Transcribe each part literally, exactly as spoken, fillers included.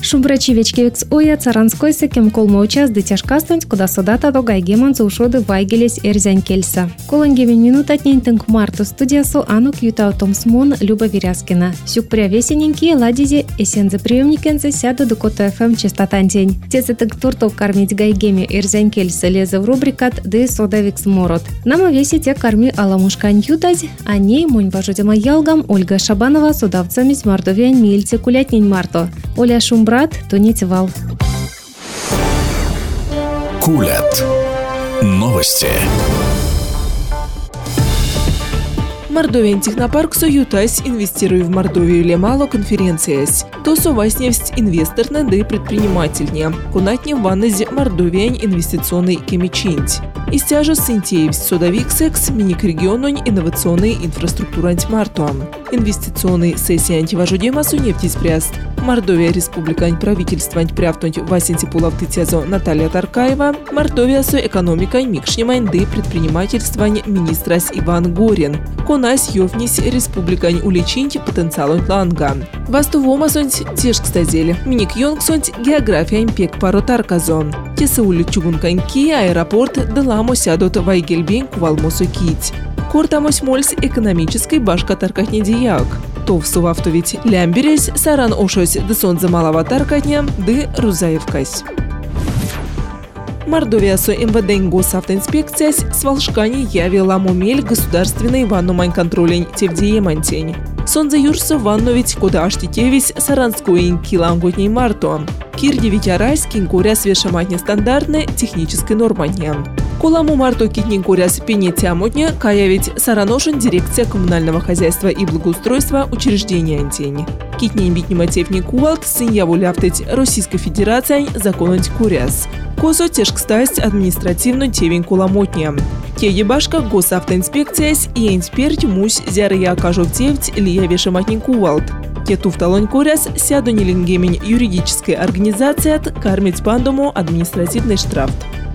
Шумбрачевичкевикс оя царанскойся кем колмоучас дытяшкастонь, куда содата до гайгеман заушоды вайгелес эрзянь кельса. Колонгемен минут отнень тынк марту студиясу анук ютау томсмон Люба Веряскина. Сюк прявесененькие ладизи эсензе приемникензе сяду до кота эф эм частотантень. Теце тынк туртов кормить гайгеме эрзянь кельса лезе в рубрикат ды содавикс морот. Нама веси те корми аламушкань ютазь, а ней мунь важудема ялгам Ольга Шабанова судавцами с мордовян мильце кулятнень марто. Оля Шумбра Тунитивал. Кулят. Новости. Мордовиан технопарк соютась инвестируя в Мордовию лемало конференциясь. То совасневсть инвесторна да и предпринимательня. Кунатне в ваннезе Мордовиан инвестиционный кемичинть. Истяжа синтеевсть содавик секс миник региононь инновационный инфраструктура антимартуам. Инвестиционный сессия антиважудемасу нефтеспряст. Мордовия республикань правительства антипрявтонь Васенти Пулавтытязо Наталья Таркаева. Мордовия со экономикой микшнимайн да предпринимательствовань министрась Иван Горин. Конась ёвнись республикань уличинть потенциалон ланга. Вастувома сонть тешк стазели. Миник йонг сонть география импек паро Тарказо. Тесаули чугунканьки аэропорт деламо сядут вайгельбень кувалмосу кить. Кортамось мольс экономической башка таркатня дияк. То всувавтовить лямбересь саран ошось десон замалава таркатня ды рузаевкась. Мордовия со эм вэ дэ госавтоинспекциясь с волшкани яви ламомель государственный ванномань контролень тевдиемантень. Сонза юрсо ванновить кода аштитевись саранскоин киланготней марто. Кирдевитярась кинкуря свешаматня стандартной технической норманья. Коламу марто китнин куряс пенетямотня каявить сараношин дирекция коммунального хозяйства и благоустройства учреждения антень. Китнин битниматевни кувалт сыньяву ляфтыть Российской Федерации законуть куряс. Косо тешкстасть административно тевень куламотня. Тедебашка госавтоинспекциясь и энтперть мусь зяря окажут тевть лия вешаматнин кувалт. Те туфталонь куряс сяду нелингемень юридической организации от кармить пандому административный штраф.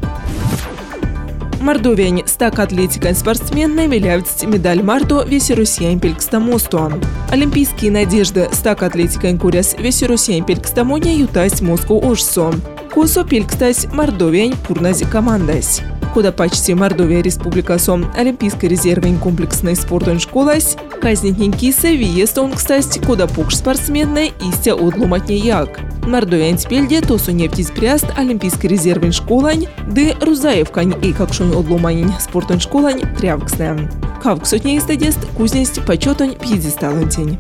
Мордовиань стак атлетикань спортсменной виляются медаль марто весерусиян пелькстамосту. Олимпийские надежды стак атлетикань куряс весерусиян пелькстамоня ютась Москву ожсо. Косо пелькстась Мордовиань пурнази командась. Куда почти Мордовия республикасом олимпийской резервной комплексной спортон школась, казнитненькиса виестон, кстати, куда пук спортсменной истя отломатня як. Мордовиань спельде тосу нефтеспряст олимпийской резервной школань, ды рузаевкань и какшон отломанень спортон школань трявксная. Кавк сотня истадест кузнесть почетонь пьедесталантень.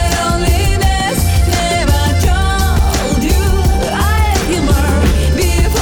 Before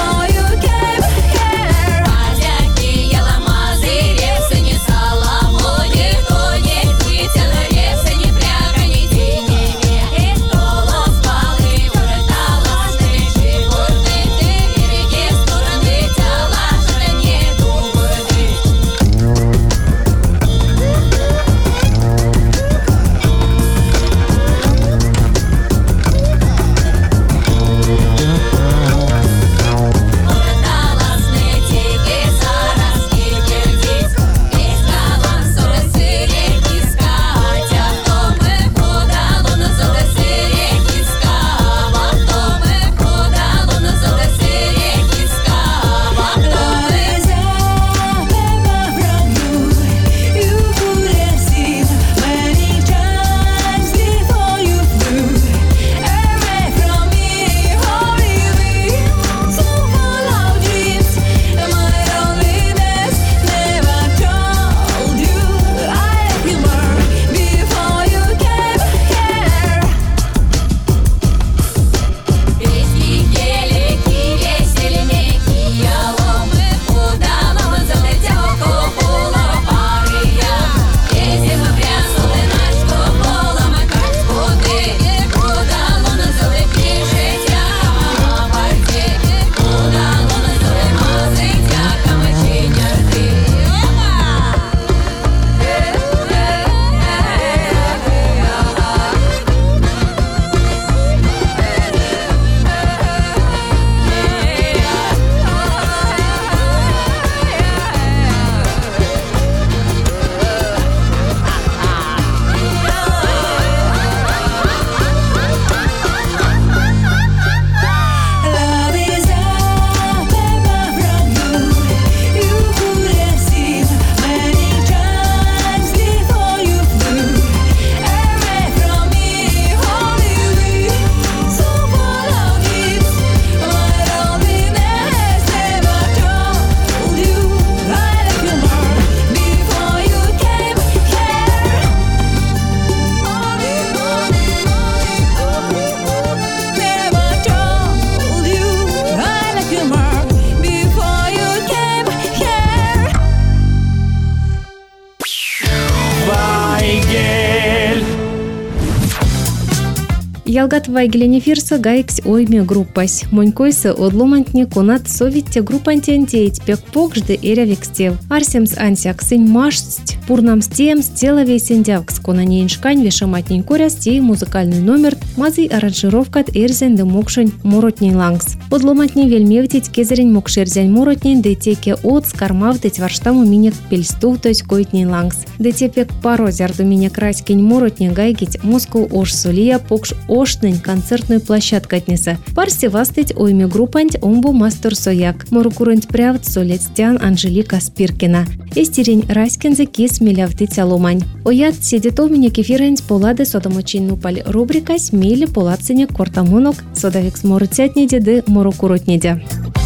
Ялгат вайгелене фирса гайкс ойме группась. Монькойсы одломантне конат советте группантен теять пек покжды эрявекстев. Арсемс ансяк сынь машсть, пурнам стеем стеловей сендявкс конанеин шкань вешаматнень коря стей музыкальный номер, мазый аранжировкат эрзен де мокшень моротней лангс. Одломантне вельмевтить кезерень мокшерзянь моротнень детеке от скармавтить варштаму минек пельстув тойсь койтней лангс. Детепек паро зярду минек райскень моротне гайгить Москву ош солия покш ошнень концертную площадку отнеса. Парси вастыть ойме группанть омбо мастер сояк. Морукурент прявт солецтян Анжелика Спиркина. Эстерень райскензе кис милявтыть аломань. Оят седетов минек эфиренц полады содомочин нупаль рубрикась мили поладцене кортамонок содавикс морыцятне деды морукуротнеде.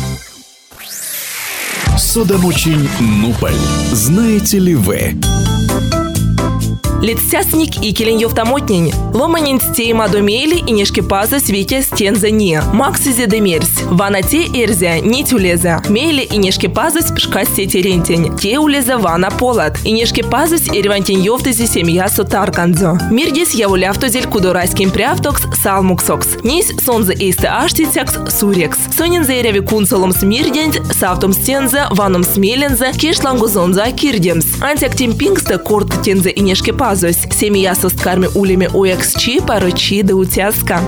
Содомочин нупаль. Знаете ли вы? Летсясник и келеньёвтамотнень. Ломанин стей мадомели и нешки паза свете стенза не. Максизе демерсь. Ванате эрзя не тюлеза. Мели и нешки паза спешка сети рентень. Те улеза вана полат. И нешки паза эрвантень ёвтези семья сотарканзо. Мирдис явулявтозель кудорайским прявтокс салмуксокс. Нись сонзе эйсте аштицякс сурекс. Сонин заеряви кунсолом смирденц, савтом стенза, ваном смеленза, кешлангузонза кирдемс. Антиактимпингста корт тенза и нешки паза. Семья со сткарми улями уэксчи парочи да утяска.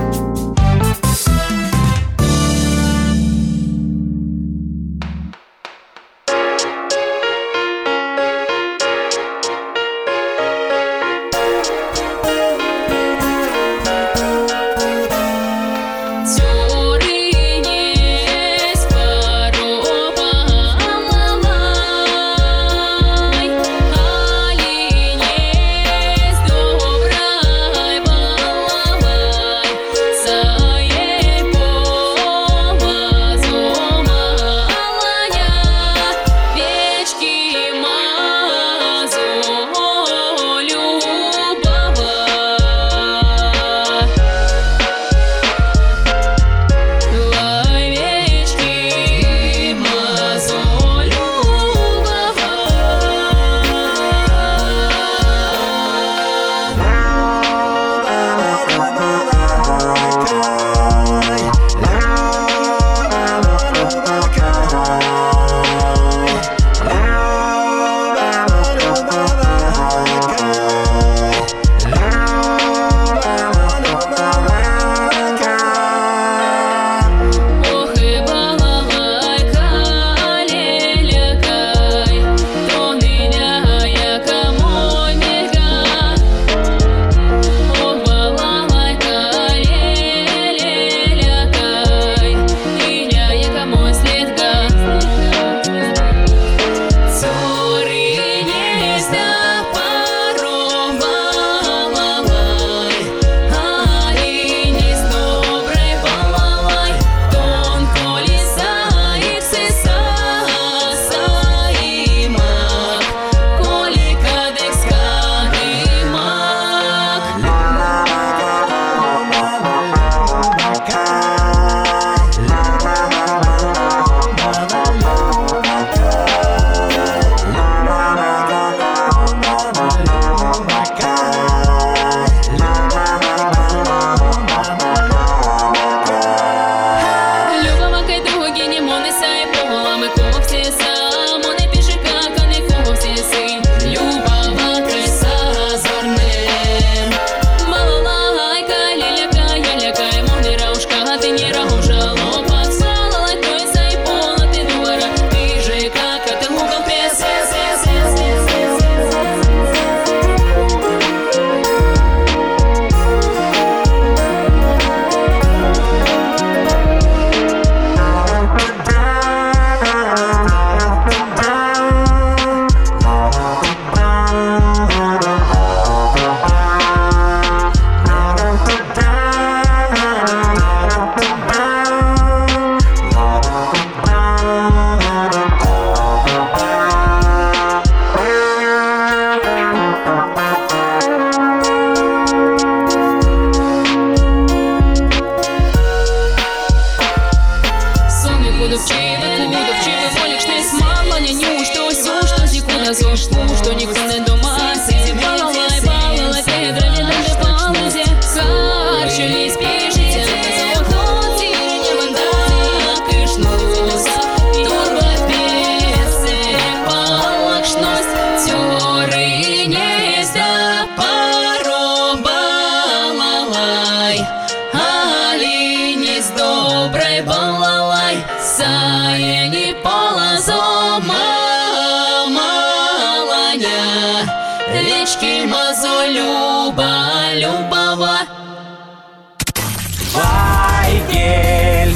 что никто не дома. Сиди балалай, балалай, педро, не даже палузе. Карчу не спи. Вечки мазо люба, любава. Вайгель.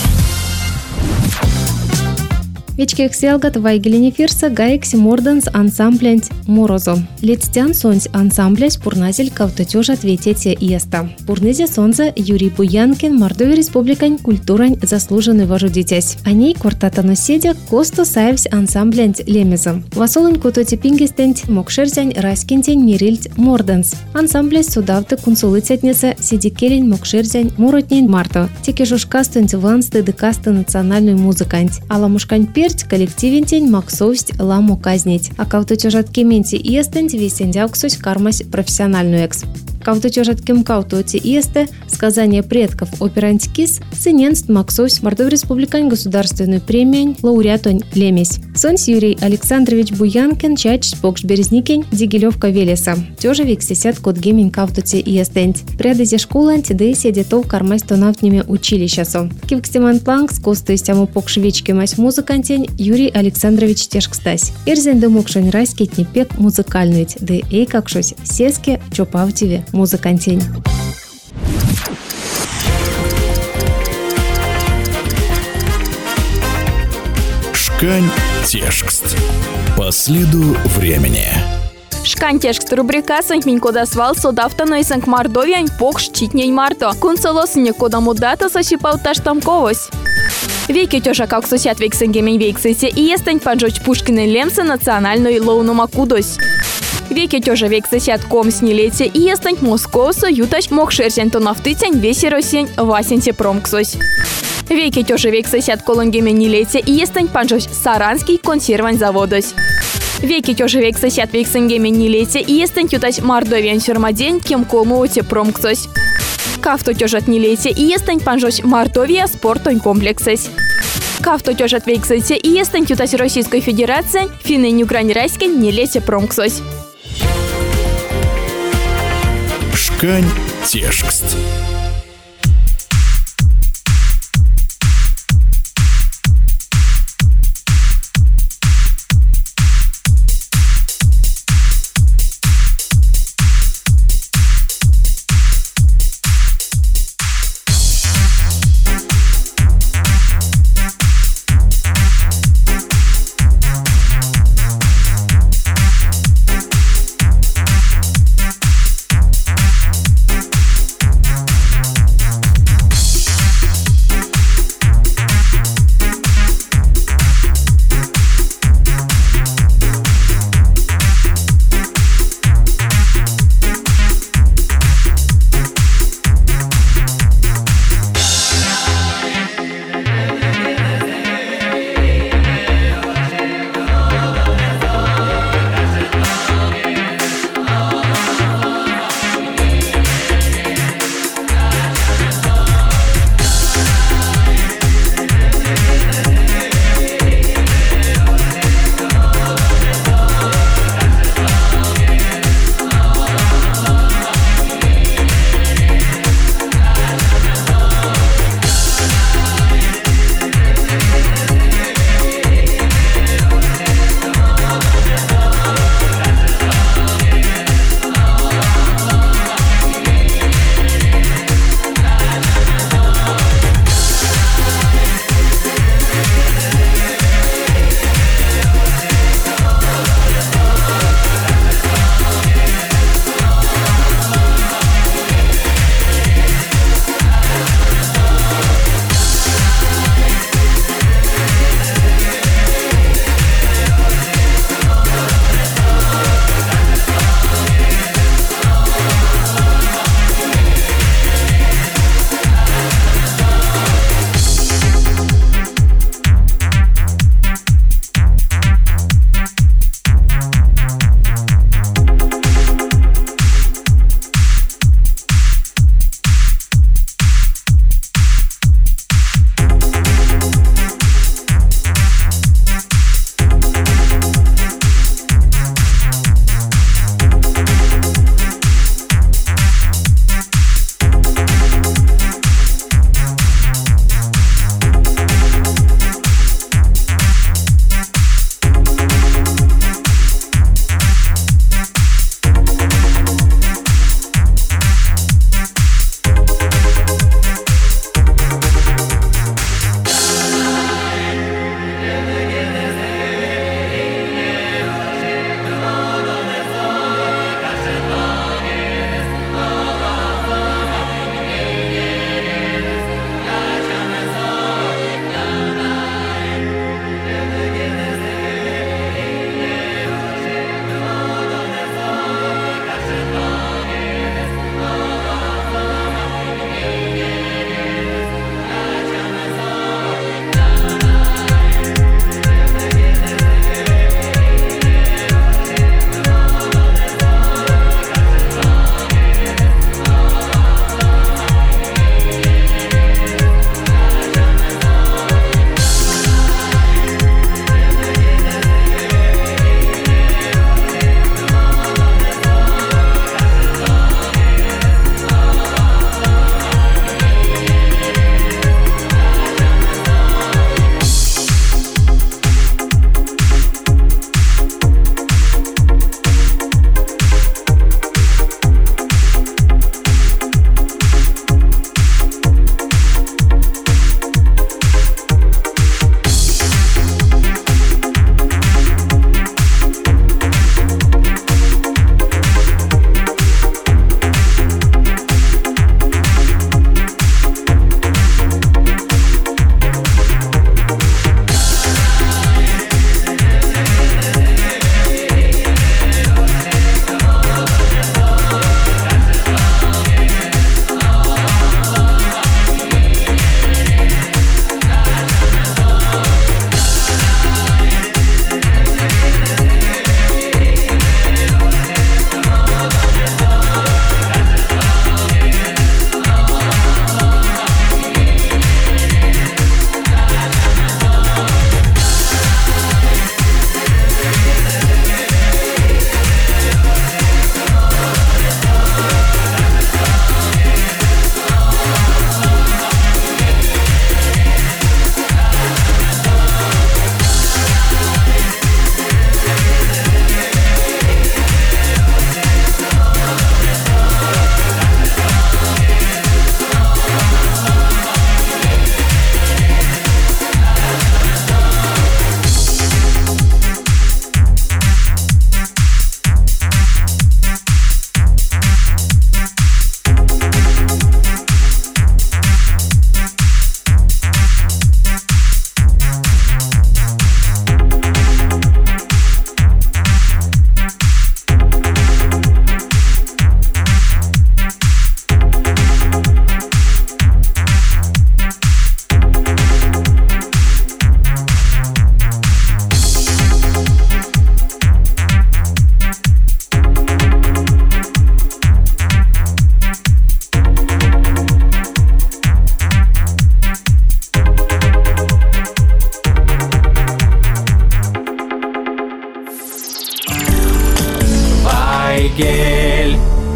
Вечкех селгат Вайгелине фирса гаекси морданс ансамблянт Морозо. Летстян сонс ансамблясь пурназель кавтотёж ответете иеста. Пурнызе сонза Юрий Буянкин Мордовия республикань культурань заслуженный вожудитесь. Они квартатано седя косто саевсь ансамблянт лемезом. Васолын кутоти пингестент мокшерзянь раскинтень мирильт морданс. Ансамблясь судавты кунсулыцетнеса сидикелень мокшерзянь муротнень марто. Теки жушкастынь вансты декасты национальную музыкант. Ала мушкань пер коллективентень максовсть ламу казнить, а кавтотёжат кементи иестенть весендяуксусь кармась профессиональную экс. Кавтотёжат кем кавтоти иесте сказание предков оперантикис сыненст максовсть Мордовия республикань государственную премию лауреатонь лемесь. Сонс Юрий Александрович Буянкин чач спокш березникень Дигилевка Велеса. Тёжа виксесят код гемень кавтоти иестенть. Прядызе школанти да и седетов кармась тонавтними училищасо. Кивкстеман планкс костыстяму покшвички мась музыкантень Юрий Александрович Тешкстась. Эрзен дымокшонь райскетни пек музыкальнуть, да эй какшось сеске чопавтиве музыкантень. Шкань Тешкст. По следу времени. Шкань Тешкст рубрика санкмень кода свал содавтано и санк Мордовиань покш читнень марто. Кунцелосыне кода мудата сосипал таштамковось. Веки тёжа как сосят вексенгемень вексесе и естань поджочь Пушкины лемса национальной лоуну макудось. Веки тёжа вексесят комснилете и естань Московса ютач мокшерсень тонафтыцень весеросень васенте промксось. Веки тёжа вексесят колонгеменилете и естань поджочь Саранский консервань заводось. Веки тёжа вексесят вексенгеменилете и естань ютач Мордовиан сюрмадень кем колмуоте промксось. Кавто тёжат нилете и естань панжоч Мордовия спортонь комплексес. Кавто тёжат вексесе и естань тютась Российской Федерации финнень Украин райске нилете промксось. Шкань Тешкст. гель.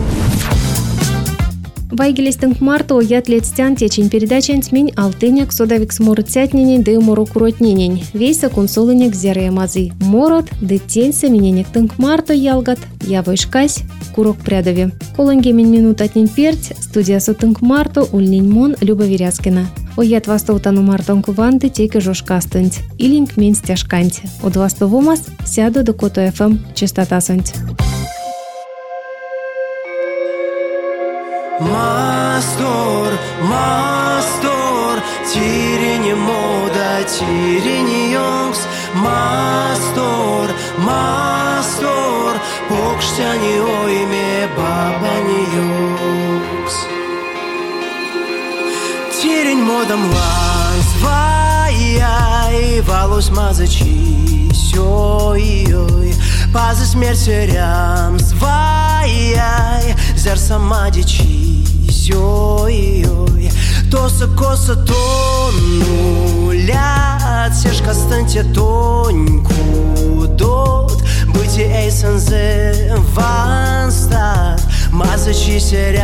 Вайгелестинг марто оят летстян течень передачен тмень алтыняк содавик сморцятненень да морокуротненень. Вейса консолынек зерая мазы. Морот да тень саминенек тынк марто ялгат. Я войшкась курок прядове. Колонгемень минут отнень перть. Студия сотынк марто ульнень мон Люба Вирязкина. Оят вастовтану мартонку ванты теке жошкастынть. Илинг мен стяжканте. Од вастовомас сяду до Кото эф эм частотасынть. Мастор, мастор, тирени мода, тирени йонкс. Мастор, мастор, покштяни ойме бабани йонкс. Тирень модам ланс, вай-яй, валус мазачи, сёй-ой. Пазы смерти рямс, вай-яй, зер самадичи, сёй-ой. Тоса коса тонулят, сешка станьте тоньку дот. Быти эйсензе ванстат, мазачи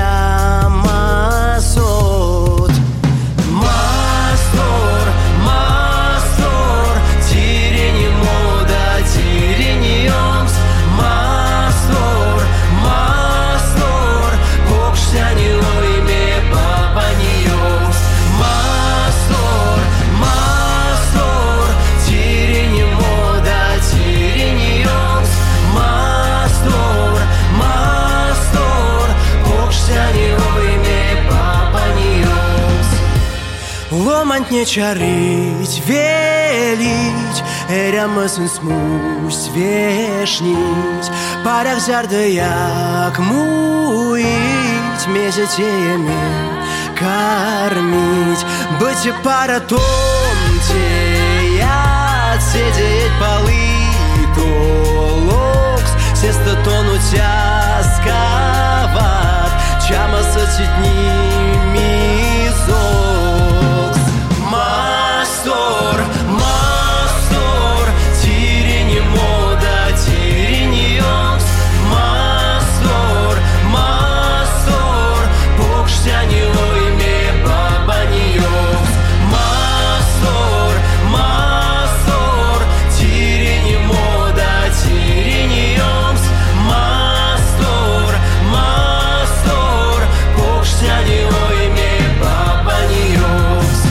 серямасот. Мастор, мастор, тирени мода, тирени йонкс. Мастор, мастор, покштяни ойме бабани йонкс. Мастор, мастор, тирени мода, тирени йонкс. Мастор, мастор, покштяни ойме бабани йонкс. Ломать не чарить, велить, эрямысын смусь вешнить. Парях зарды як муить, месяцеями кормить. Быть и пара томте, я сидеть полы толокс. Сеста тонуть асковат, чама сотитни мизокс. Мастор, мастор, тирени мода, тирени йонкс. Мастор, мастор, покштяни ойме бабани йонкс. Мастор, мастор, тирени мода, тирени йонкс. Мастор, мастор, покштяни ойме бабани йонкс.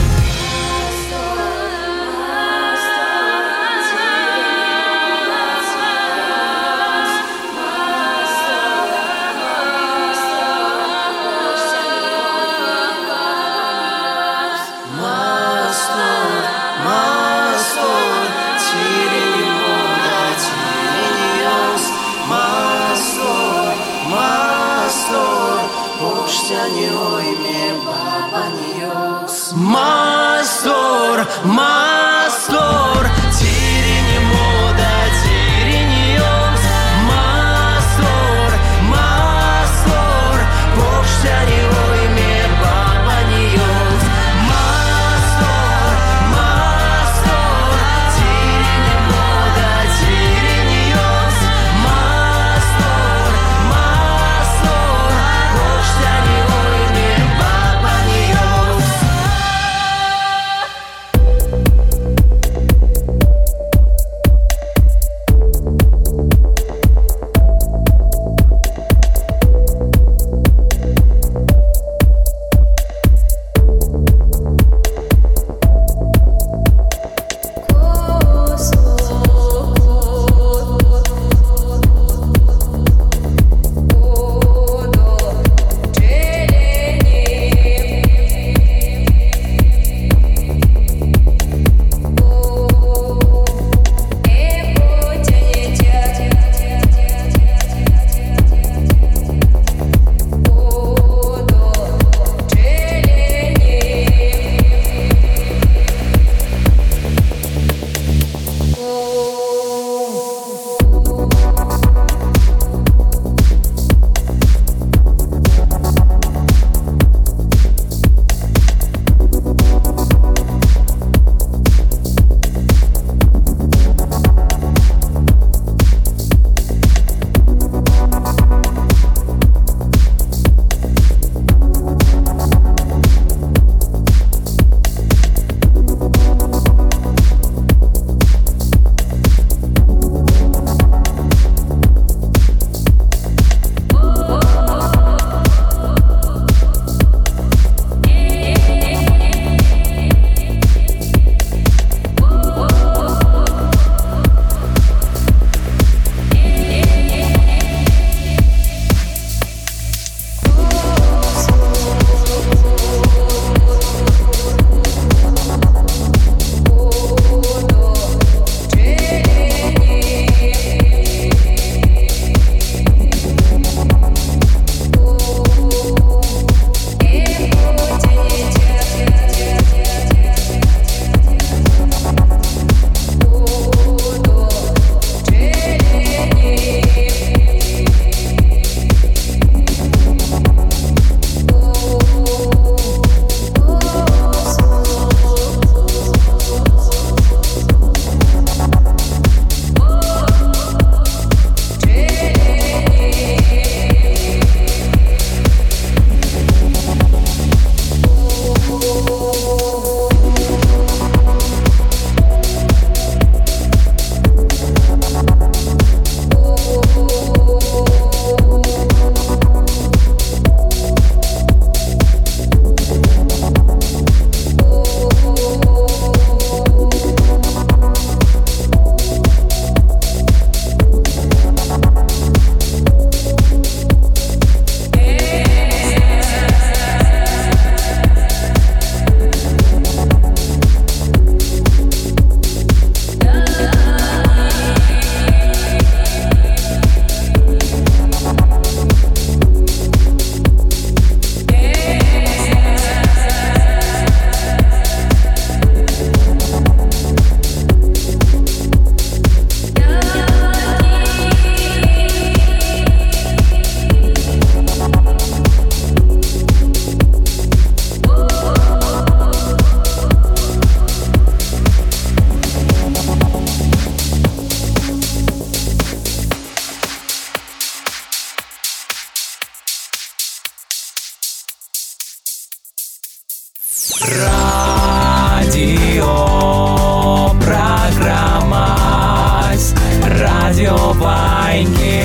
Мастор, мастор, тирени мода, тирени йонкс. Мастор, мастор, покштяни ойме бабани йонкс. Мастор, мастор, тирени мода, тирени йонкс. Мастор, мастор, покштяни ойме бабани йонкс. Мастор, мастор, тирени мода, тирени йонкс. Мастор, мастор, покштяни ойме бабани йонкс. Радио программа. Радио Вайгель.